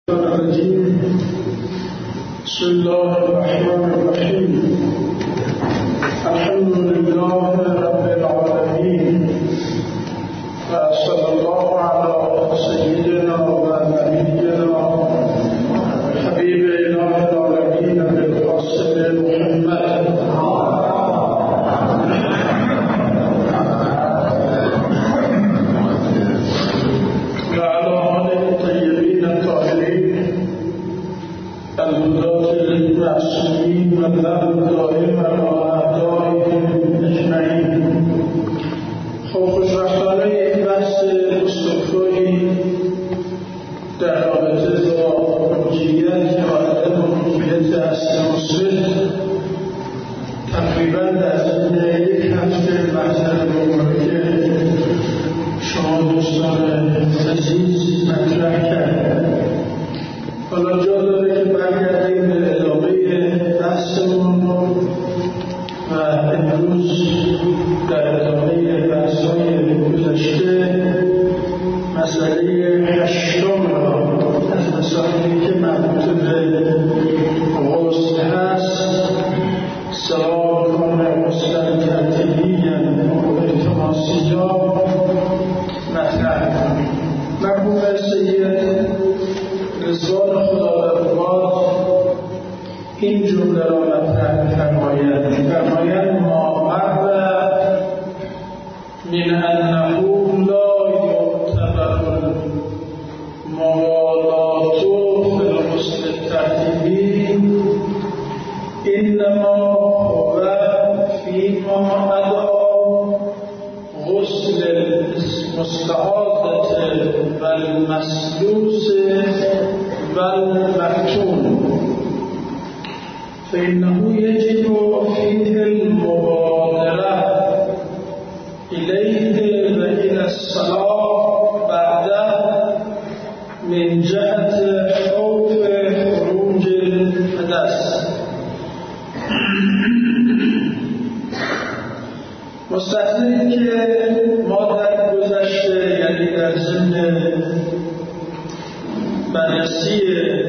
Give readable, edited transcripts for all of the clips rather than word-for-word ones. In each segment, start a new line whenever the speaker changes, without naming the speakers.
بسم الله الرحمن الرحيم. الحمد لله رب العالمين، وصلى الله على سيدنا ونبينا حبيب إله العالمين بالقاسم محمد وعلى آله الطيبين الطاهرين الهداة المعصومين واللعنة الدائمة على أعدائهم أجمعين. خوشبختانه این بحث گفتگویی در رابطه با ملکیت یا عدم ملکیت اصل مسلم تقریبا در ضمن یک هفته مطلب رو که شما دوستان عزیز مطرح کرد. حالا جا داره که برگردیم به ادامه بحثمون و امروز در ادامه بحث‌های گذشته مسئله هشتم را از مسائلی که مربوط به غسل هست سواء کان غسلا ترتیبیا او التماسیا مطرح کنیم. مرحوم سید رضوان خدادادباد این جمله را مطرح می‌فرمایند ما مر من انه لا یعتبر موالات فی الغسل الترتیبی انما هو فیما عدا غسل المستعاضة والمسلوس والمفتون فإنه يجب فيه المبادرة إليه وإلى الصلاة بعده من جهة خوف خروج الحدث. مستحضرین که ما در گذشته یعنی در ضمن بررسی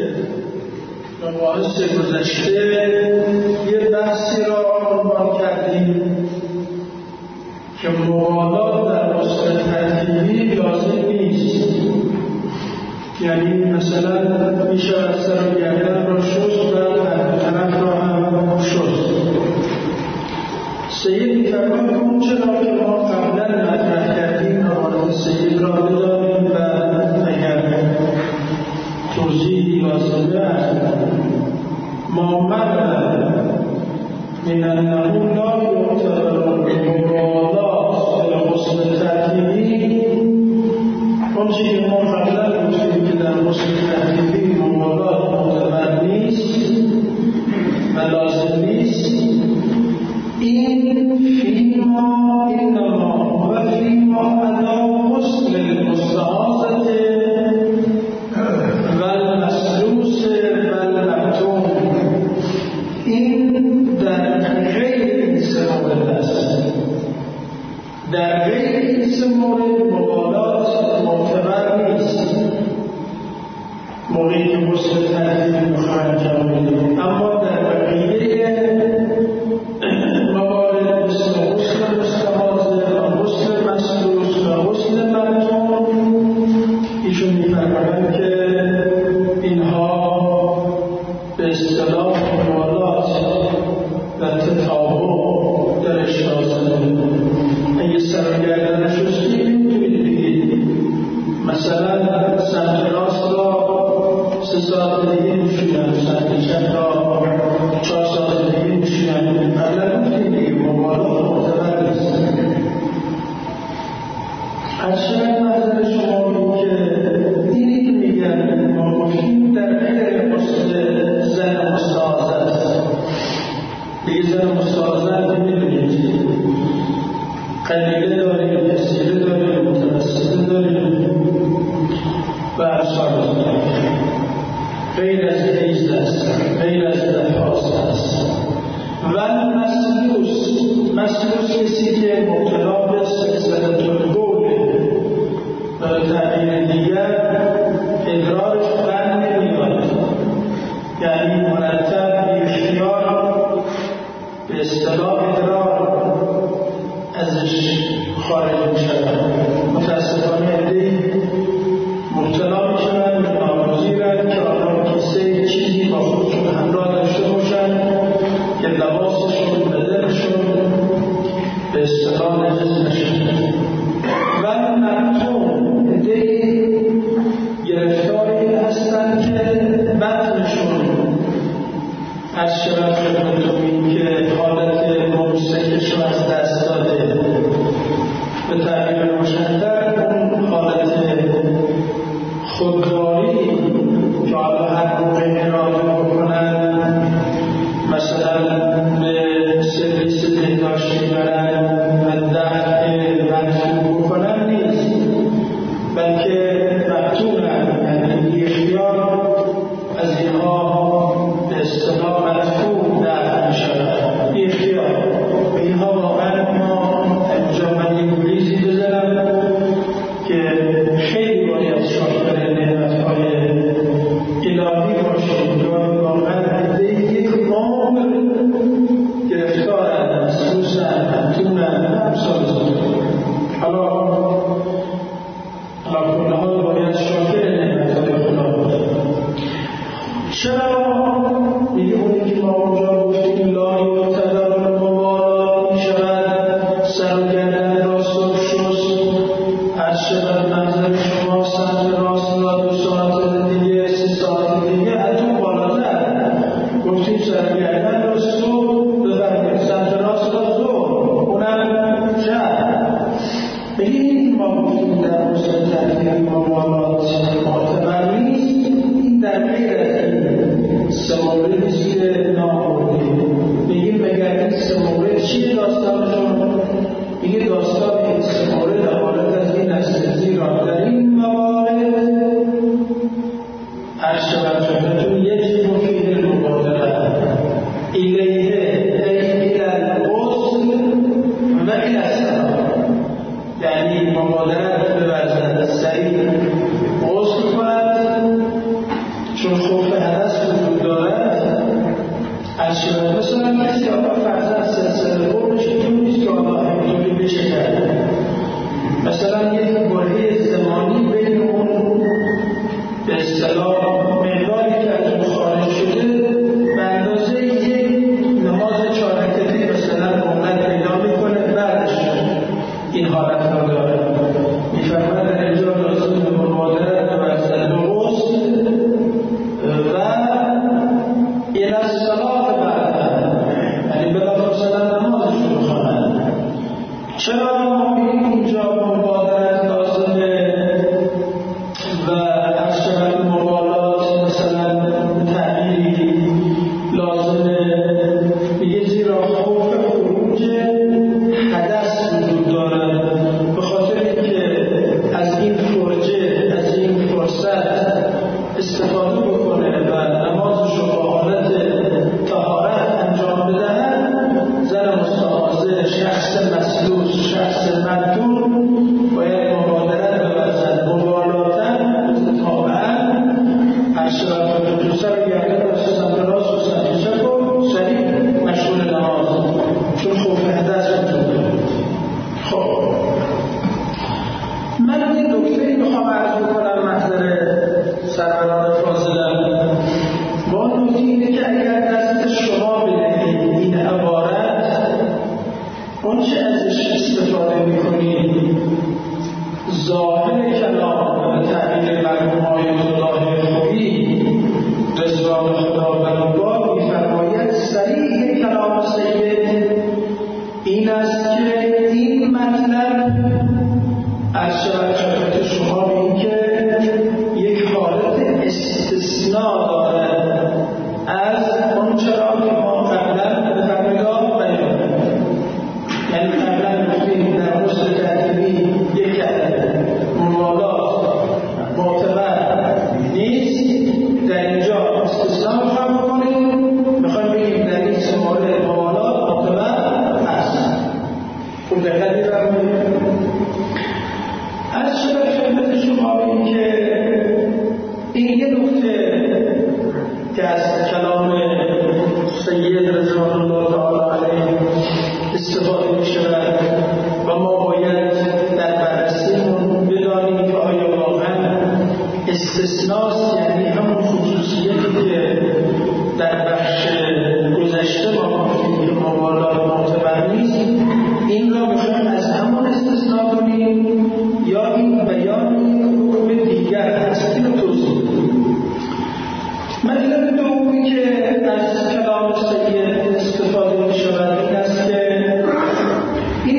مباحث گذشته یه بحثی را عنوان کردیم که موالات در غسل ترتیبی لازم نیست. یعنی مثلا میشه از سر گردن را شست و هر طرف را هم شست. سید می‌فرماید اون چرا که ما قبلا مطرح کردیم روایت سید را بدانیم و اگر توضیحی لازمه است ما مر من انه لا یعتبر موالات فی الغسل الترتیبی اون چیزی که ما قبلا گفتیم که در غسل ترتیبی موالات معتبر نیست و لازم نیست این فیما انما و فیما عدا غسل المستعاضة و المسلوس و المفتون این در غیر این سه مورد است. در غیر این سه مورد موالات معتبر نیست موقعی که غسل ترتیبی می‌خواهند انجام بدهیم. اما در بقیه موارد مثل غسل مستحاضه و غسل مسلوس و غسل مفتون ایشون می‌فرمایند که اینها به اصطلاح موالات و تطابق درش لازمه. اگه سر و گردن شستی می‌تونید بگید مثلا سمت راست را 3 ساعت دیگه می‌شونم، سمت چپ را 4 ساعت دیگه می‌شونم. قبلا گفتیم دیگه موالات معتبر نیست. از شاید نظر شما این که اینی که میگن ما گفتیم در غیر غسل زن مستعاضه است. دیگه زن مستعاضه می‌دونید قلیله داریم، کثیره داریم، متوسطه داریم و ارسال داریم. غیر از حیض است، غیر از نفاس است. و مسلوس کسی که مبتلا به سلسله البول و به تعبیر دیگر ادرارش بند نمیاد از اینها به اصطلاح مدفوع دفع می‌شود، بی‌اختیار. به اینها واقعا ما اینجا من یک گریزی بزنم که خیلی باید شاکر نعمت‌های الهی باشیم. واقعا یک عمر گرفتارن، مسئوسن، مفتونن، امثال حالا کل حال باید شاکر نعمت‌های خدا باشیم. چرا میگه اونی که ما اونجا گفتیم لا یعتبر المبالات میشود سر و گردن راست و شست هر شود منظر شما سمت راست و 2 ساعت دیگه 3 ساعت دیگه حتی بالاتر گفتیم سر و گردن راست و ببرید سمت راست و زور اونم شد. بگید ما گفتیم در مورد تحقیق مبالات معتبر نیست. این در غیر سه موردی که ناموردیم بگیم مگر این سه مورد چیه داستانشون؟ میگه داستان این سه مورد عبارت از این است زیرا در این موارد هر شود شدتون یجب فیه المبادره الیه الی الغسل و الی السلام، یعنی مبادرت بورزد سریع غسل کند چون خوف حدث وجود دارد. از شبه مثلا کسی آقا فرزن سلسله قربش اینجور نیست که آقا همینجوری بشه کرده، مثلا یک برهه زمانی بین اون به اصطلاح مقداری که از اون خارج شده به اندازه یک نماز 4 رکعتی مثلا مهلت پیدا میکنه، بعدش این حالت را داره. میفرماید در اینجا لازم به مبادرت بورزد و غسل و این از صلاح بعد، یعنی بلافاصله نمازش رو بخواند. چرا ما اینجا مبادرت لازمه و از شبه مبالات مثلا تغییری لازمه؟ میگه زیرا خوف خروج حدث وجود داره، به خاطر اینکه از این فرجه از این فرصت استفاده بکنه و نمازش رو با حالت طهارت انجام بدهد، زن مستحاضر، شخص مسلوس، شخص مدیون باید مبادرت بورزد مبالاتن طبعا هر شبه تو سر گردن و سمت راست و سمت چپ و سریع مشغول نماز چون خوف حدث وجود داره. خب من این نکته‌ای میخوام عرض بکنم محضر سروران فاضلم. با نکته اینه که اگر دست شما بدهید این عبارت اون چه ازش استفاده میکنید ظاهر کلام و تعبیر مرحوم آیت الله خویی رضوان خدا بر میفرماید صریح کلام سید این است که این مطلب از شرکت شما به این که یک حالت استثناء دارد از اون چرا که ما قبلا به فرمگاه بیان، یعنی قبلا گفتیم در رسل تحریمی یک مبالات معتبر نیست، در اینجا استثناء میخوایم بکنیم، میخوایم بگیم در این سه مورد مبالات معتبر هست. خوب دقت می‌فرمایید. از شبه خدمت شما این که این یه نکته که از کلام سید رضوان الله تعالی علیه استفاده می شود و ما باید در بررسیمون بدانیم که آیا واقعا استثناست، یعنی همون خصوصیتی که در بخش گذشته ما گفتیم که مبالات معتبر نیست، این را میخوایم از همون استثناء کنیم یا این بیان حکم دیگر هست؟ این رو توضیح بدیم. مطلب دومی که از کلام سید استفاده می شود این است که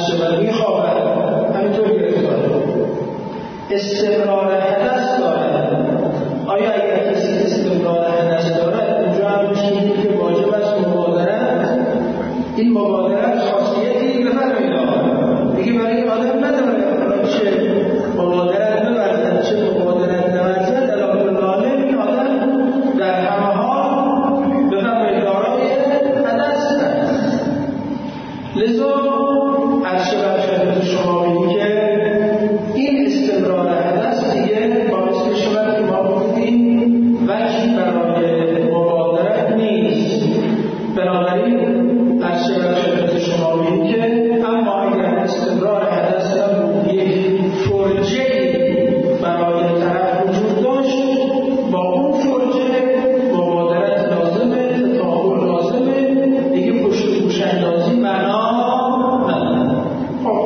شود میخوابد، همینطور گرفتاره. استمرار حدث دارد. آیا اگر کسی استمرار حدث دارد اونجا هم میشونید که واجب است مبادرت؟ این مبادرت خاصیتی بفرمایید دیگه برای این آدم نداره چه مبادرت بورزد چه مبادرت نورزد علاقه لاله این آدم در همه حال بفرمایید دارای حدث است. لذا عرشه بر خدمت شما میگه که این استمرار حدث دیگه باعث میشود که ما گفتیم وجهی برای مبادرت نیست. بنابراین عرشه بر خدمت شما میگه که اما اگر استمرار حدث هم یک فرجه‌ای برای طرف وجود داشت، با اون فرجه مبادرت لازمه، تطاول لازمه، دیگه پشت گوش اندازی معنا نداره. خب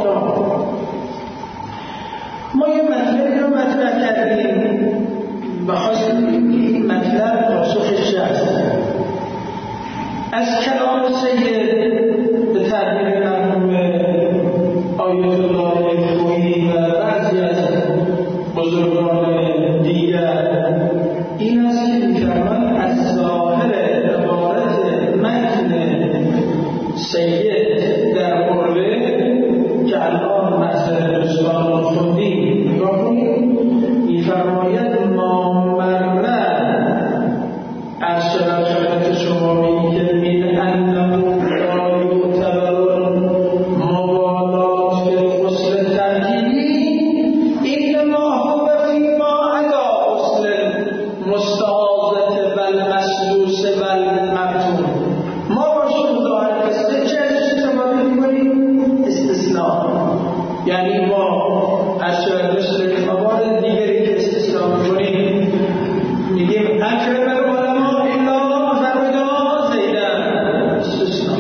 ما یه مطلبی رو مطرح کردیم و خواستیم این مطلب پاسخش هست. از کلام سید به تعبیر مرحوم آیت الله خویی و بعضی از بزرگان دیگر این است که می‌فرمایند از ظاهر عبارت متن سید در قربه که الان محضر دوستان رو خوندیم نگاه کنید، می‌فرماید ما مرمر از شبه شما میگه من انه لا یعتبر موالات فی الغسل ترکیبی انما هو فیما عدا غسل مستعاذة و المسلوس و المفتون. ما باشیم ظاهر قصه چه استفاده میکنیم؟ استثناء. یعنی ما از شبه موارد دیگری که استثناء میکنیم میگیم اکرم العلماء الا فردا زیدن، استثناء.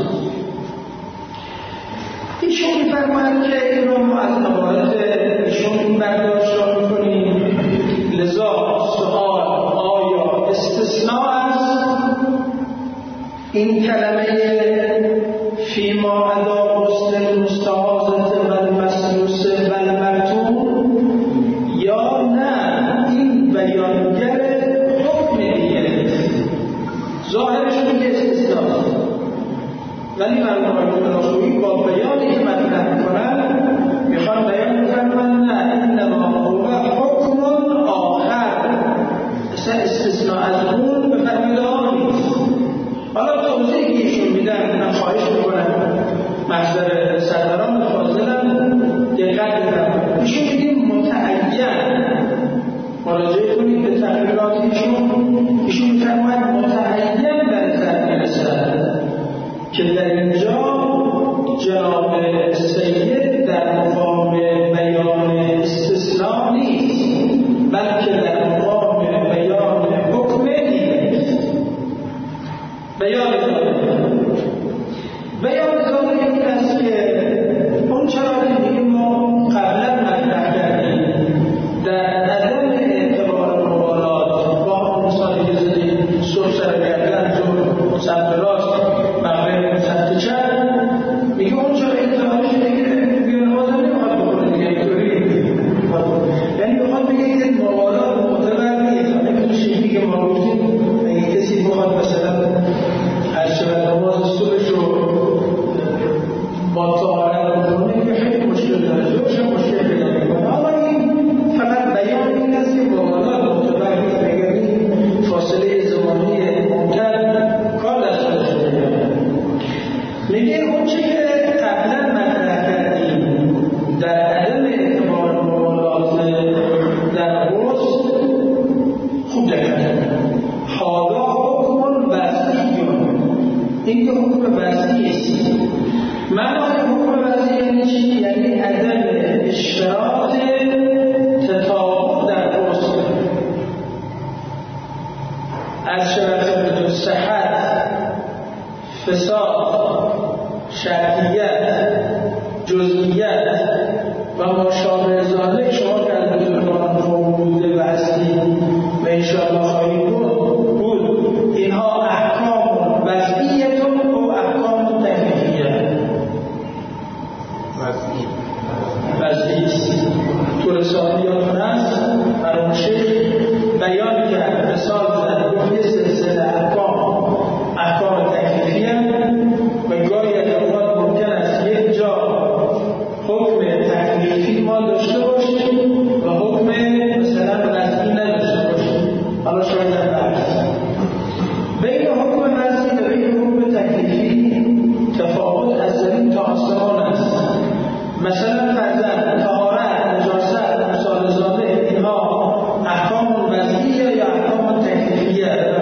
ایشون میفرمایند که این رو ما از عبارت ایشون این برداشت را میکنیم. لذا سؤال آیا استثناء است این کلمه فیما عدا غسل مستعاذة و المسلوس و المفتون یا نه این بیانگر حکم دیگه؟ ظاهرش میگه استثناء، ولی مرحوم آیت الله با بیانی که مطرح میکنن میخوان بیان میکنن نه انما هو حکم آخر، اصلا استثناء از اون به فرموده نیست. حالا توضیحی که ایشون میدن من خواهش میکنم محضر سرداران فاضلم دقت بفرمایید. ایشون میگیم متعین، مراجعه کنید به تحقیقات ایشون میفرماید متعین در ذهن میرسد که در اینجا جناب سید در مقام بیان استثناء نیست، بلکه در مقام بیان حکم نیست. بیان ظاهر این است که اون چرا که میگیم ما قبلا مطرح کردیم در عدم اعتبار موالات با اون مثالی که زدیم صبح سر گردن زور سمت راست مغرب سمت چپ، میگه اون چرا اعتبارش دیگه بیان نماز هم نمیخواد بکنه دیگه اینطوری، یعنی بخواد بگه که موالات معتبر نیست. همین شیخی که ما گفتیم اگه کسی بخواد مثلا از شب نماز صبحش رو با طهارت بکنه که خیلی مشکل داره، زورش هم مشکل پیدا میکنه. اما این فقط بیان این است که موالات معتبر نیست. اگر این فاصله زمانی ممکن کار دستش شده میگه اون چی که قبلا مطرح کردیم در عدم اعتبار موالات در غسل خوب دقت حالا حکم وضعیون، این که حکم وضعی است. معنای حکم وضعی یعنی چی؟ یعنی عدم اشتراط تطابق در غسل از شرط صحت، فساد، شرطیت، جزئیت و مشابه ذالک. شما که از بزرگان قوم بوده و هستید و انشاءالله خواهید بود، اینها احکام وضعیتون و احکام تکلیفیه. وضعیست. تو رسالیاتون هست برای شیخ بیان کرد، مثال زد، گفت یه سلسله احکام تکلیفی هم و گاهی از اوقات ممکن است یک جا حکم تکلیفی ما داشته باشیم و حکم مثلا وضعی نداشته باشیم. حالا شاید در بحث بین حکم وضعی و بین حکم تکلیفی تفاوت از زمین تا آسمان است. مثلا فرزند طهارت، نجاست، مثال زاده، اینها احکام وضعیه یا احکام تکلیفیه؟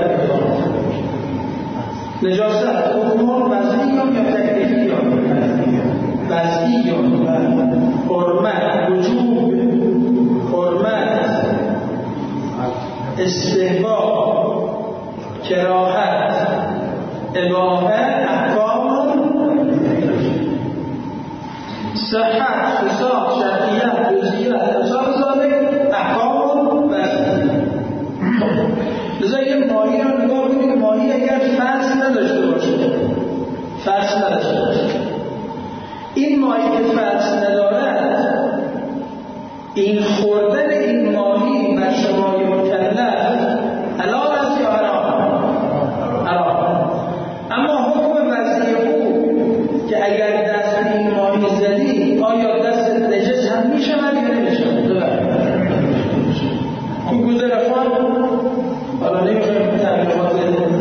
نجاست حکم وضعی یا تکلیفی؟ وضعی. حرمت، وجوب، حرمت، استحباب، کراهت، اباحه، احکام صحت، فساد، شرعیت، جزئیات، مثال زاده، احکام وضعی. لذا یه ماهی رو نگاه کنید، ماهی اگر فصل نداشته باشه، این ماهی که فصل ندارد، این خوردن این ماهی بر شمای مکلف حلال است یا حرام؟ حرام. اما حکم وضعی او که اگر دست به این ماهی زدی آیا دست نجس هم میشود یا نمیشود؟ تو گذرفان حالا نمیخوایم تبلیغات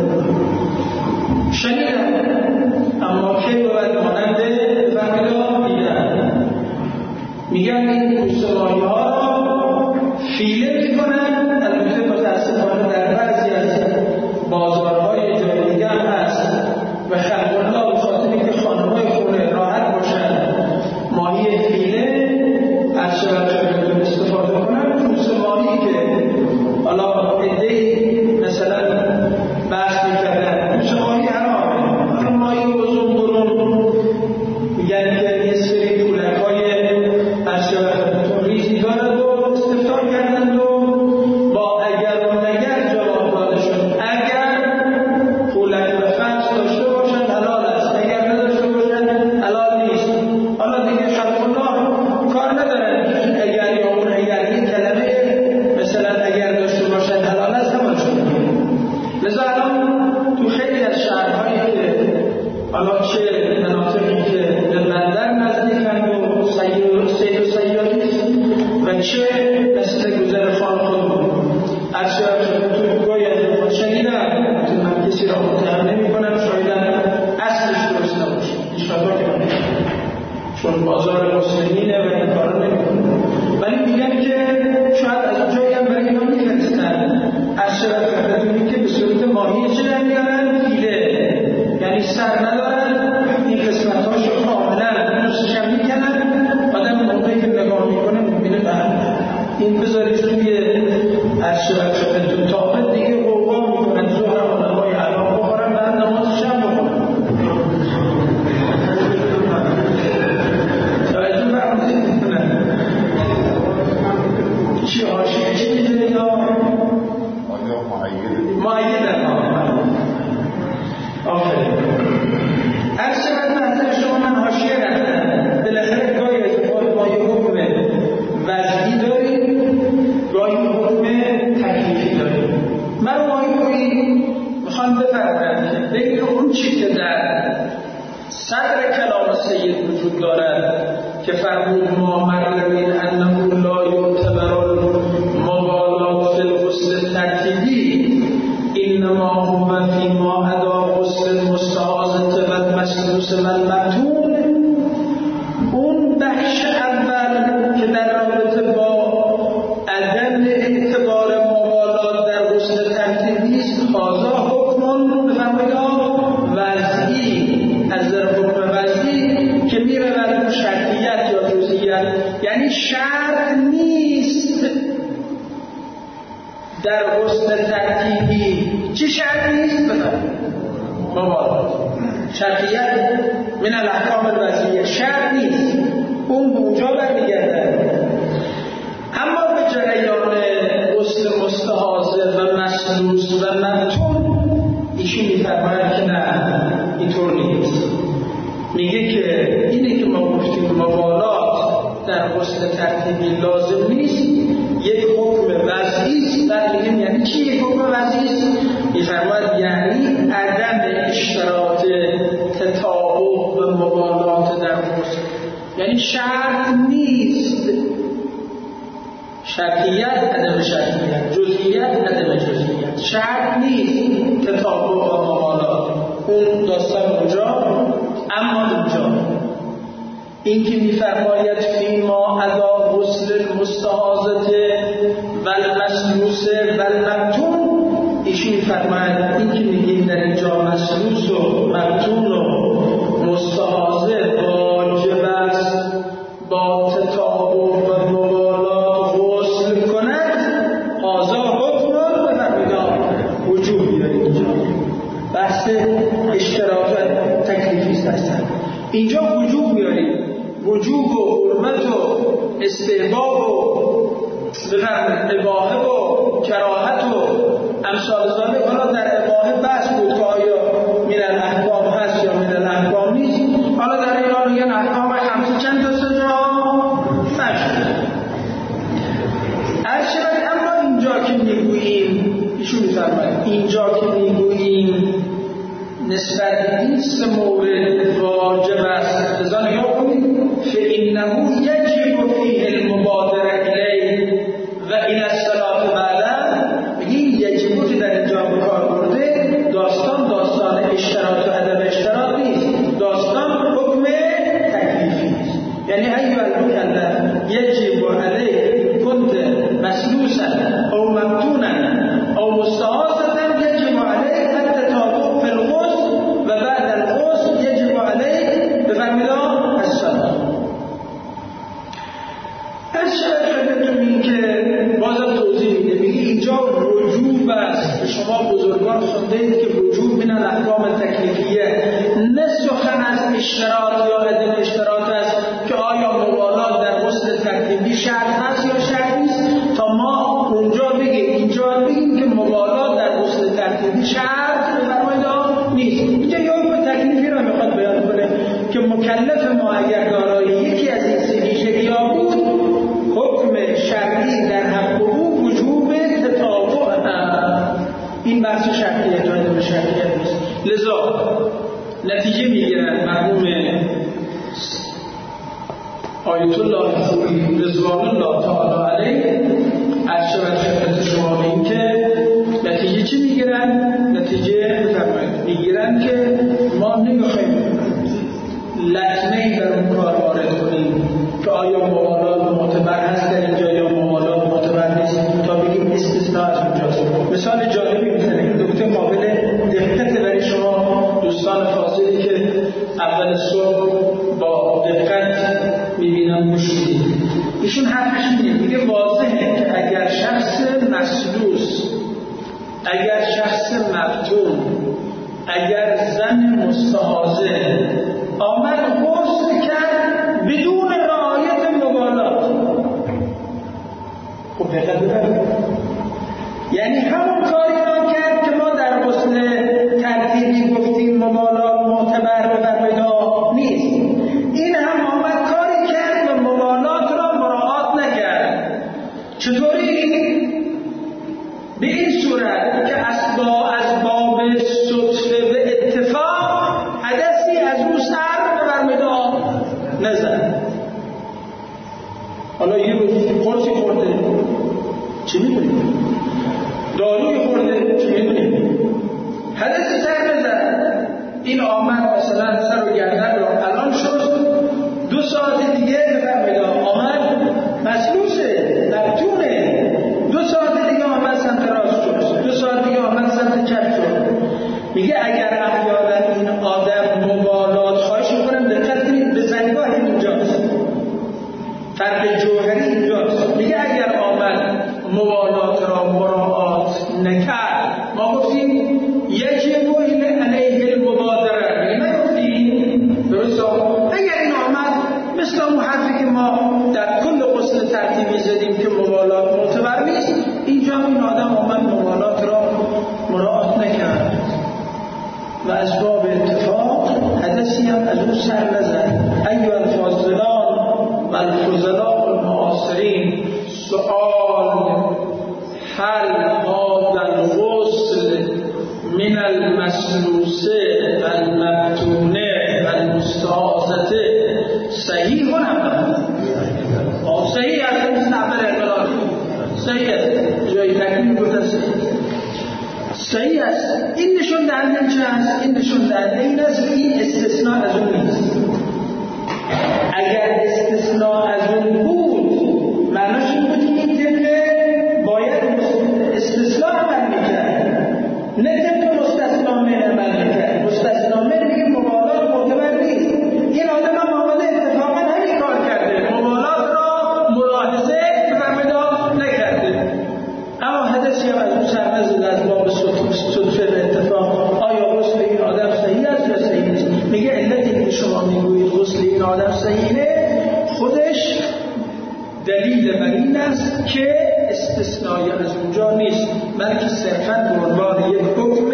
شنیدم، اما که باید ماننده فهمیدا دیدن میگن این پوستماهی ها را فیله میکنن. البته متاسفانه در بعضی از بازارهای جای دیگه هم هست و خلق الله به خاطر اینکه خانم‌های خونه راحت باشن ماهی فیله از شبکه استفاده کنن. پوستماهی که حالا عده‌ای مثلا بحث میکردن پوستماهی حرامه، ماهی بزرگ برون میگن که یه سری پولک‌های از شبکه ریزی دارد و استفاده کردند و با اگر و نگر جواب داده شد. اگر پولک و فصل داشته باشند حلال است، اگر نداشته باشند حلال نیست. حالا دیگه خلق الله کار ندارن این اگر یا اون اگر، این کلمه مثلا اگر داشته باشند حلال است همان شد. لذا الان تو خیلی از شهرهایی که حالا چه مناطقی که به بندر نزدیکند و سید و سیاحی و چه مثل گذرخان خود از تو گاهی از خود شنیدم، من کسی را متهم نمی کنم، شایدم اصلش درست نباشه ایشالله که من چون بازار مسلمینه و این کارا نمی کنم، ولی میگن که شاید از جایی هم برای اینا میفرستن از شبکه بدونی که به صورت ماهی چه نمیدارن فیله، یعنی سر ندارن، این قسمت هاشو کاملا نصفش هم میکنن. آدم موقعی که نگاه میکنه میبینه این بذارید توی از شبکه بدون تاقت دیگه قوقا میکنن، ظهر هم آدمای علام بخورن بعد نماز شب بخورن. توجه فرمودید میکنن چی حاشیه چی میدونی یا معیدن آفرین. هر شبت محضر شما من حاشیه رفتم، بالاخره گاهی از اوقات ما یه حکم وضعی داریم، گاهی حکم تکلیفی داریم. من ماهی میخوام بفرمایند که بین اون چی که در صدر کلام سید وجود دارد که فرمود ما مرمین انه لا یعتبر مبالات فی الغسل ترتیبی انما هم فی ما ادا غسل مستحاضة و المسلوس و المتون. اون بخش اول که در رابطه با عدم اعتبار مبالات در غسل ترتیبی است، هذا حکم بفرمایید وضعی، از در حکم وضعی که میره بر شرطیت یا جزئیت، یعنی شرط نیست در غسل ترتیبی. چی شرط نیست؟ مبالات. شرطیت من الاحکام الوضعیه شرط نیست، اون به اونجا برمیگرده. اما به جریان غسل مستحاضه و مسلوس و متون ایشون میفرماید که نه اینطور نیست. میگه که اینه که ما گفتیم مبالات در غسل ترتیبی لازم نیست، یک حکم وضعی است. بعد میگیم یعنی چی یک حکم وضعی است؟ میفرماید یعنی عدم اشتراط تطابق و مبالات در غسل. یعنی شرط نیست، شرطیت عدم شرطیت، جزئیت عدم جزئیت، شرط نیست تطابق و مبالات. اون داستان اونجا، اما اینجا این که میفرماید فیما ادا غسل المستحاضة و المسلوس و المبتون، ایشون میفرماید این که میگیم در اینجا مسلوس و مبتون و مستحاضه واجب است با تطابق و مبالات غسل کند، هذا حکم و وجوب بیارید. اینجا بحث اشتراط تکلیفی است. اینجا وجوب بیارید، وجوب و حرمت و استحباب و اباحه و کراهت و امثال ذالک. حالا در اباحه بحث بود که آیا من الاحکام هست یا من الاحکام نیست. حالا در ایران میگن احکام خمسی چند تا سجا نشد. اما اینجا که میگوییم، ایشون میفرماید اینجا که میگوییم نسبت این سه مورد واجب است، لذا نگاه کنید فإنه یجب فیه المبادره الیه و الی الصلاة بعده. بگید یجب که در اینجا به کار برده داستان اشتراط و عدم اشتراط نیست، داستان حکم تکلیفی است. یعنی ایها المکلف یجب علیک کنت مسلوسا او مبتونا او مستحاضة یجب علیک التطابق فی الغسل و بعد الغسل یجب علیک بفرمایید الصلاة. از شرطتون این که بازم توضیح میده، میگه اینجا وجوب است که شما بزرگان خوندید که وجوب من الاحکام تکلیفیه، نه سخن از اشتراط یا عدم اشتراط است که آیا مبالات در غسل ترتیبی شرط هست یا شرط نیست، تا ما اونجا بگیم اینجا بگیم که مبالات در غسل ترتیبی شرط بفرمایید نیست. اینجا یا حکم تکلیفی را میخواد بیان کنه که مکلف ما اگر دارای یکی از این سه ویژگی‌ها بود، حکم شرعی در حق او وجوب تطابق. این بحث شرعیت و عدم شرعیت نیست. لذا نتیجه میگیرن مرحوم آیت الله خویی رضوان الله تعالی علیه از شبت خدمت شما این که نتیجه چی میگیرن؟ نتیجه میگیرن که ما نمیخوایم لطمه‌ای بر اون کار وارد کنیم که آیا مبالات معتبر هست در اینجا یا مبالات معتبر نیست، تا بگیم استثناء از اونجاست. مثال جالبی میزنه، این نکته قابل دقت برای شما دوستان فاضلی که اول صبح با دقت میبینم گوش میدید. ایشون حرفش میگه واضحه که اگر شخص مسلوس، اگر شخص مفتون، اگر زن مستحاضه آمد غسل کرد بدون رعایت مبالات، خب دقت ببینید، یعنی همون کاری را کرد که ما در غسل ترتیبی گفتیم مبالات معتبر بفرمایید نیست، این هم آمد کاری کرد و مبالات را مراعات نکرد. چطوری؟ به این صورت که اسباب صدفه و اتفاق حدثی از او سر بفرمایید نزد. حالا یه قرصی خورده چی می‌دونید؟ داروی خورده چی می‌دونید؟ حدثی سر نزد، این آمد مثلا سر و گردن را الان شد، 2 ساعت دیگه بفرمایید آمد مسلوسه، مبتونه، 2 ساعت دیگه آمد سمت راست شد، 2 ساعت دیگه آمد سمت چپ شد. میگه اگر احیانا این آدم مبالات، خواهش میکنم دقت کنید به زنگاه اینجاست، فرق جوهری اینجاست. میگه اگر آمد مبالات را مراعات نکرد، ما گفتیم یجب علیه المبادره، میگه نگفتیم درسته؟ اگر این آمد مثل اون حرفی که ما در کل غسل ترتیبی زدیم که مبالات معتبر نیست، اینجا این آدم آمد مبالات را مراعات نکرد و اسباب اتفاق حدثی هم از اون سر نزد. ایها الفاضلان و الفضلاء هل هذا الغسل من المسلوسه المبتونه المستعاذه صحیح ام صحیح است؟ نظر اقلال صحیح است، جای تکلیف گذاشته صحیح است. این نشون دهنده چه است؟ این نشون دهنده این است که این استثناء از اون نیست. اگر استثناء از اون بود معناش این بود که این طبق باید استثناء عمل میکرد، نه طبق مستثنا من عمل میکرد. مستثنا من میگه مبالات معتبر نیست. این آدم هم آمده اتفاقا همین کار کرده، مبالات را ملاحظه بفرمایید نکرده، اما حدثی هم از اون سر نزده از باب صدفه به اتفاق. آیا غسل این آدم صحیح است یا صحیح نیست؟ میگه علتی که شما میگویید غسل این آدم صحیحه خودش دلیل بر این است که استثنایی از اونجا نیست، بلکه صرفاً به عنوان یک حکم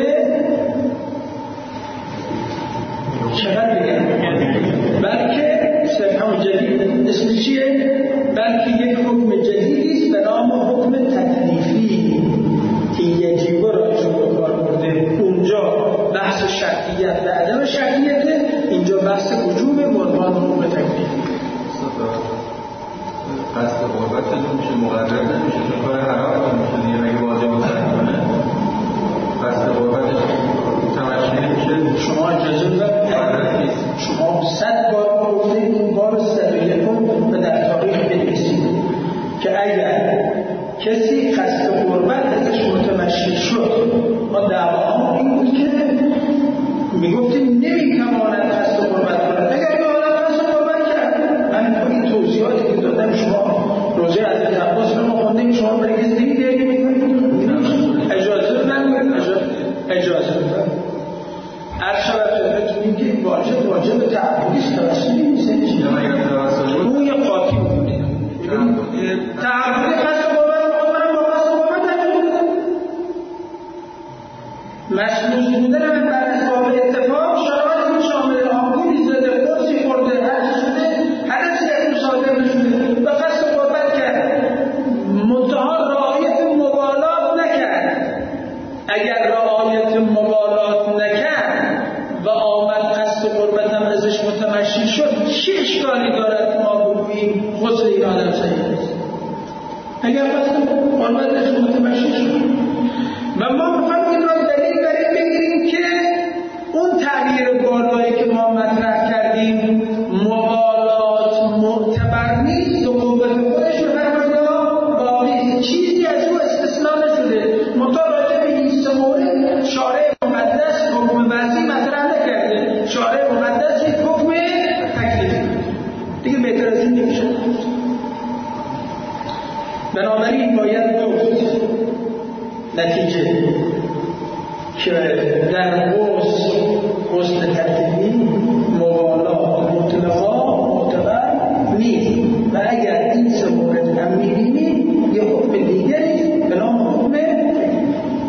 چقدر بگم، بلکه صرفاً جدید اسم چیه؟ بلکه یک حکم جدیدی است به نام حکم تکلیفی که یجب را ایشون به کار برده. اونجا بحث شرطیت و عدم شرطیت، اینجا بحث وجوب به عنوان حکم تکلیفی.
قصد قربت میشه مقرر نمیشه، چون کار حرام میشه دیگه. اگه واجب کنه قصد قربتش تمشی نمیشه.
شما اجازه بدید، شما 100 بار گفتید، این بار 101 به در تاریخ بنویسید که اگر کسی قصد قربت ازش متمشی شد، ما دعوا این بود که میگفتیم نمیتواند قصد قربت کنه. اگر یه قصد قربت کرد، من این توضیحاتی که دادم شما روزه از عباس رو خوندیم، شما برگز دیگه اجازه بدن ارشد خدمتتون که واجب تعبدی است، توسلی نیست. روی قاطی بوده تعبدی قصد قربت رو با قصد قربت نجوده مسلوس بودن هم بر اسباب اتفاق شرایط شامل آمونی زده، قرصی خورده، هرچی شده، حدثی از مصادر نشده و قصد قربت کرد، منتها رعایت مبالات نکرد. اگر رعایت مبالات نکرد و آمد قصد قربت هم ازش متمشی شد، چه اشکالی دارد که ما بگوییم غسل این آدم صحیح است؟ اگر قصد قربت ازش متمشی شد و ما می‌خوایم را دلیل بر این بگیریم که اون تغییر بالایی که ما مطرح کردیم مبالات معتبر نیست و قوت خودش رو باقی چیزی از او استثناء نشده. منتها راجع به این سه مورد شارع مقدس حکم وضعی مطرح نکرده، شارع مقدس یک حکم تکلیفی دیگه بهتر از این نمیشه. بنابراین باید گفت نتیجه که در غسل تکلیفی مبالات مطلقا معتبر نیست و اگر این سه مورد هم می‌بینید یه حکم دیگری به نام حکم تکلیفی.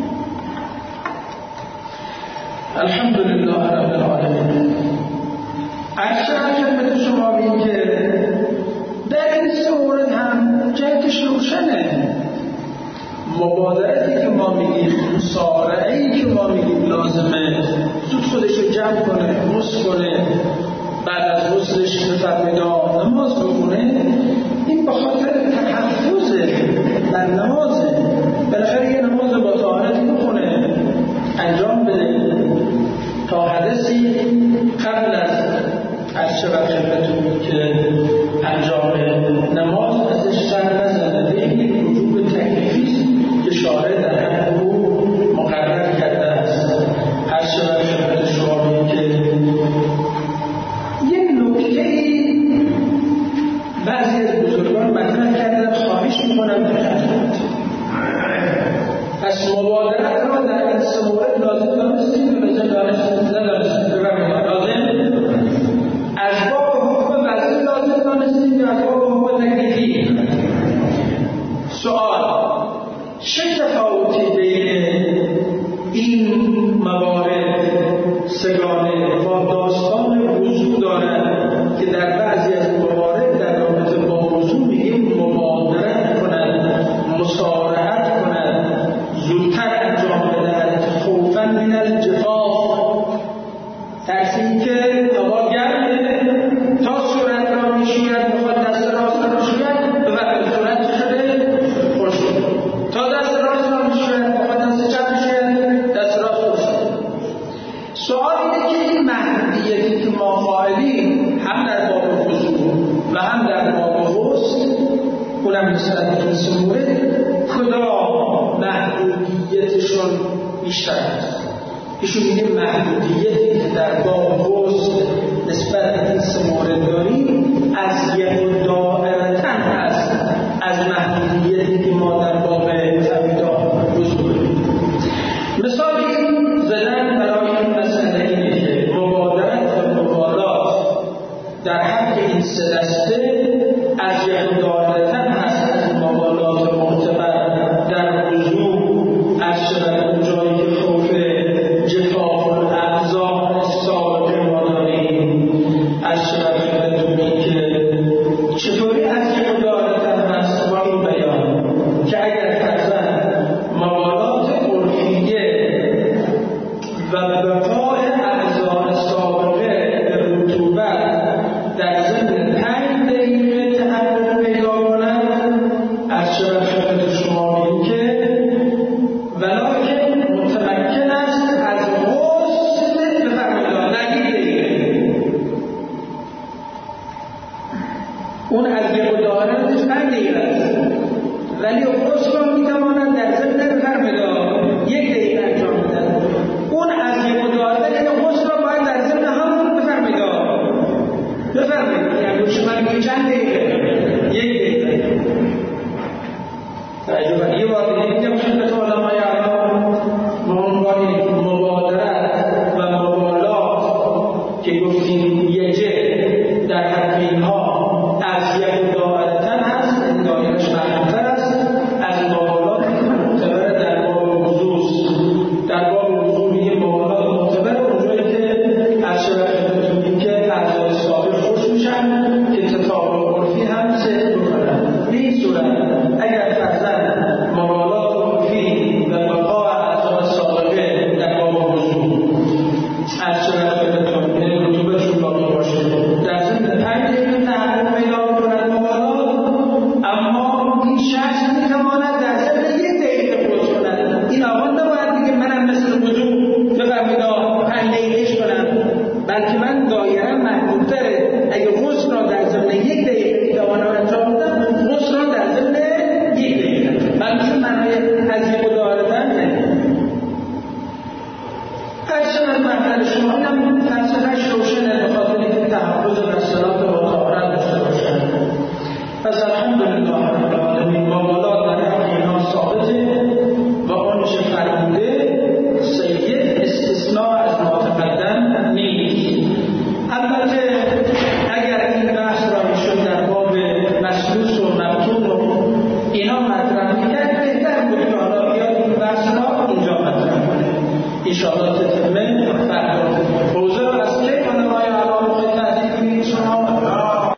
الحمدلله رب العالمین. ارشد خدمت شما بگیم که در این سه مورد هم جهتش روشنه. مبادرتی که ما میگیم، مسارعه‌ای که ما میگیم لازمه زود خودش رو جمع کنه، غسل کنه، بعد از غسلش بفرمایید نماز بخونه، این به خاطر تحفظ در نمازه. بالاخره یه نماز با طهارتی بخونه، انجام بده تا حدثی قبل از شب خدمتتون که انجام نماز ازش سر نزنه. این وجوب تکلیفی که شارع در حق او مقرر کرده است. هر شب خدمت شما بگیم که یک نکته‌ای بعضی از بزرگان مطرح کردن، خواهش می‌کنم در خدمت. پس مبادرت را در این سه مورد لازم دانستیم و لازم ندانستیم. لازم از باب حکم وضعی لازم دانستیم یا از باب حکم تکلیفی. سوال: چه تفاوتی بین این موارد سگانه با داستان وضو دارد که در بعضی از موارد در رابطه با وضو میگیم مبادرت کنند، مسارعت کنند اونم نسبت به این سه مورد کدام محدودیتشون بیشتر است. ایشون میگه محدودیتی که در باب غسل نسبت به این سه مورد داریم از یک دائرتن هست از محدودیتی که ما در باب فویدا روز داریم. مثالی زدن برای این مسئله اینه که مبادرت و مبالات در حق این سه دسته از یک دائرتن هست از مبالات معتبر در وضوع از شبه جایی که خوف جفاف الابزار سابقه ما داریم از شبه خدمتونی که چطوری از یک دائرتن هست با این بیان که اگر فرزن مبالات عرفیه و بقای اعضاء سابقه به رطوبت در ضمن 5 دقیقه تحقق پیدا کنند از شبه خدمت شما میگیم که ولکن متمکن است از غسل بفرمایید نگیره اون از یک دائرتش 5 دقیقه است ولی غسل رو میتواند در ضمن بفرمایید 1 دقیقه انجام بدهد. اون از یک دائره که غسل رو باید در ضمن همون بفرمایید یعنی شما میگید چند دقیقه 1 دقیقه تعجب یه واقعی میگم خدمت علمای اعلام به عنوان مبادرت و مبالات که گفتیم یجه در حق اینها از یک دائرتن هست این دائرش محدودتر است از مبالات معتبر در باب وضوع در باب وضوع میگه مبالات معتبر اونجایی که از شبه خدمتون که اعضای سابق خوش میشن که تطابق عرفی هم صدق بکنن. به این صورت اگر فرزن مبالات عرفی و بقا اعضای سابقه در باب وضوع از شبه خدمتون رطوبتشون باقی باشه در ضمن 5 دقیقه تحقق پیدا بکنن مبالات، اما این شخص میتواند در ضمن 1 دقیقه غسل کند. این آقا نباید دیگه منم مثل وضوع بفرمایید 5 دقیقهش کنم، بلکه من دایرم محدودتره. اگه غسل را در ضمن 1 دقیقه میتوانم انجام بدم غسل را در ضمن 1 دقیقه بلکه معنای از یک دائرتن نه. هرچند مطلب شما هم فلسفه‌اش روشنه به خاطر اینکه تحفظ مسئلات و طهارت داشته باشن. پس الحمدلله رب العالمین مبالات در حق اینها ثابته و آنچه فرموده سید استثناء از ما تقدم نیست. البته اگر این بحث را ایشون در باب مسلوس و مبتون و اینا مطرح می‌کرد بهتر بود که حالا بیاد این بحث را اینجا مطرح کنه. انشاءالله